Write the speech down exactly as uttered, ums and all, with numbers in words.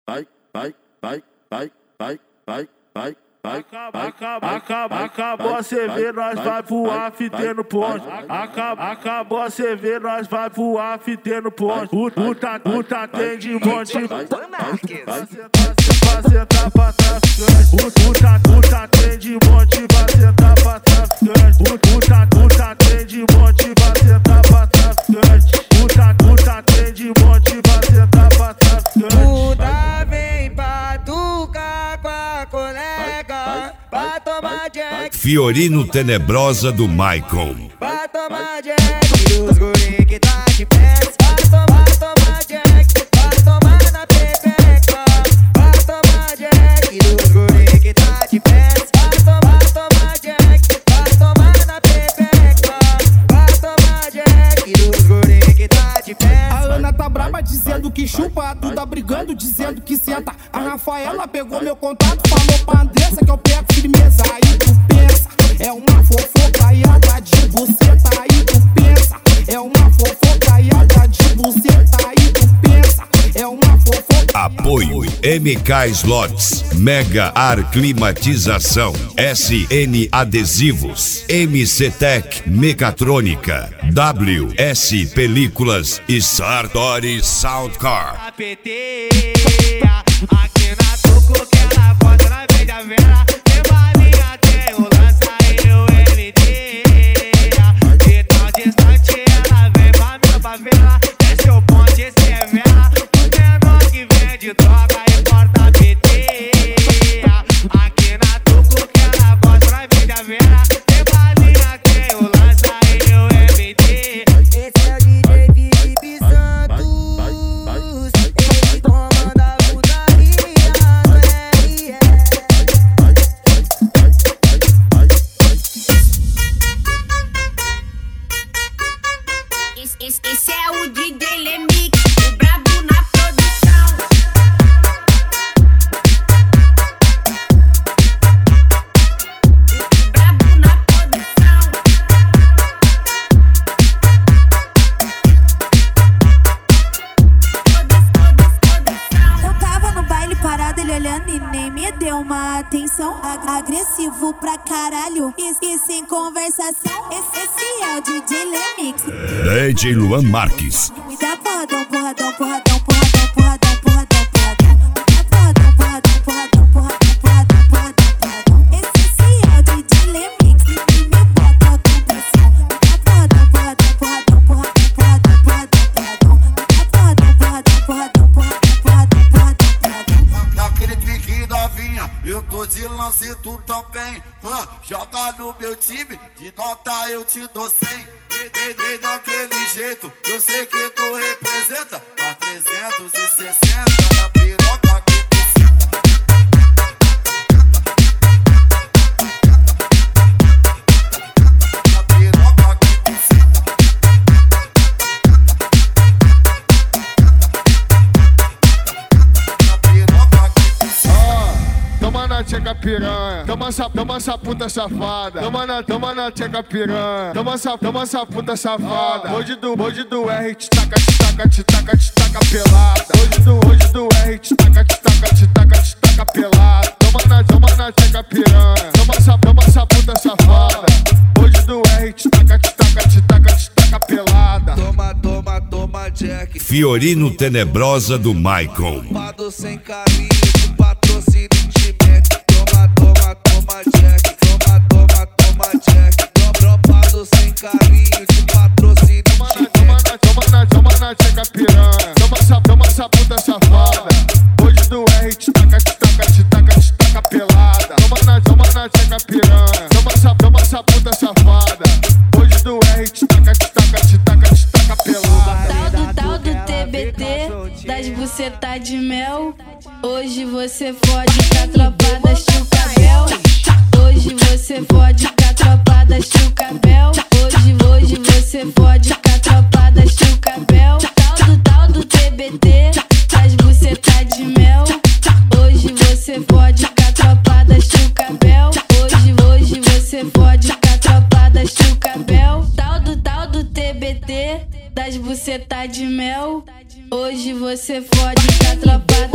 vai, vai, vai, vai, vai, vai, vai. Acabou a C V, nós vai voar fitendo ponte. Acabou a C V, nós vai voar fitendo ponte. Puta, puta, tem de monte. Vai sentar pra traficante. Puta, puta, tem de monte. Vai sentar pra traficante. Puta, puta, tem de monte. Vai sentar pra traficante. Puta, puta, tem de monte. Vai sentar pra traficante. Puta, vem pra tucar com a colega. Pra tomar Jack. Fiorino Tenebrosa do Michael. Pra tomar Jack. Os guri que tá de pé. Pra tomar, tomar Jack. Pra tomar na pepeca. Pra tomar Jack. Os guri que tá de pé. Pra tomar, tomar Jack. Pra tomar na pepeca. Pra tomar Jack. Os guri que tá de pé. A Ana tá braba dizendo que chupa, a Duda brigando dizendo que senta. A Rafaela pegou meu contato, falou pra Andressa que eu pego firmeza. Aí tu pensa, é uma fofocaiada de buceta. Aí tu pensa, é uma fofocaiada de buceta. Aí tu pensa, é uma fofoca. Apoio M K Slots, Mega Ar Climatização, S N Adesivos, M C Tech Mecatrônica, W S Películas e Sartori Soundcar. Aqui na Tuco que ela bota na velha vera. Tem balinha, tem o lança e o M D. De tão distante ela vem pra minha favela. Desce o ponte, esse é vela. O menor que vende droga e porta P T. Aqui na Tuco que ela bota na velha vera. Tem balinha, tem o lança e o M D. Esse é o D J Felipe Santos. Ele comanda a putaria no R S. Esse, esse é o D J Lemix, o brabo na produção. O brabo na produção. Eu tava no baile parado, ele olhando e nem me deu uma atenção. Ag- Agressivo pra caralho e, e sem conversação. Esse, esse é o D J Lemix. D J Luan Marques. Me dá porradão, porradão, porradão, porradão, porradão, porradão, porradão. Me dá porradão, porradão, porradão, porradão, porradão, porradão, porradão. Esse, esse é o D J Lemix e me bota com pressão. Me dá porradão, porradão, porradão, porradão, porradão, porradão, porradão. Me dá porradão, porradão, porradão, porradão, porradão, porradão, porradão. Naquele pique novinha, eu tô de lance e tu também. Ah, joga no meu time, de nota eu te dou cem. Vem, vem, vem daquele jeito, eu sei que tu representa. A trezentos e sessenta na piroca que tu senta. Na piroca que tu senta. Na piroca que tu senta. Toma na tcheca piranha, toma essa, toma essa puta safada. Toma na, toma na tcheca piranha, toma essa, toma essa puta safada. Hoje do, hoje do R te taca, te taca, te taca, te taca pelada. Hoje do, hoje do R te taca, te taca, te taca, te taca pelada. Toma na, toma na tcheca piranha, toma essa, toma essa puta safada. Hoje do R te taca, te taca, te taca, te taca pelada. Toma, toma, toma Jack. Fiorino Tenebrosa do Michael. Topado sem carinho, de patrocínio de Mac. Toma, toma, toma Jack. Toma, toma, toma Jack. Topado sem carinho, de patrocínio de Toma na, Mac. toma na, toma na, toma na tcheca piranha, toma essa, toma essa puta safada. Hoje do R te taca, te taca, te taca, te taca pelada. Toma na, toma na tcheca piranha, toma essa, toma essa puta safada. Hoje do R te taca, te taca, te taca, te taca pelada. Tal do tal do T B T, das buceta de mel. Hoje você fode com a tropa da Chucabel. Hoje você fode com a tropa da Chucabel. Hoje, hoje você fode com a tropa da Chucabel. Tal do tal do T B T, das buceta de mel. Hoje você fode com a tropa da Chucabel. Hoje, hoje você fode com a tropa da Chucabel. Tal do tal do T B T, das buceta de mel. Hoje você fode com a tropa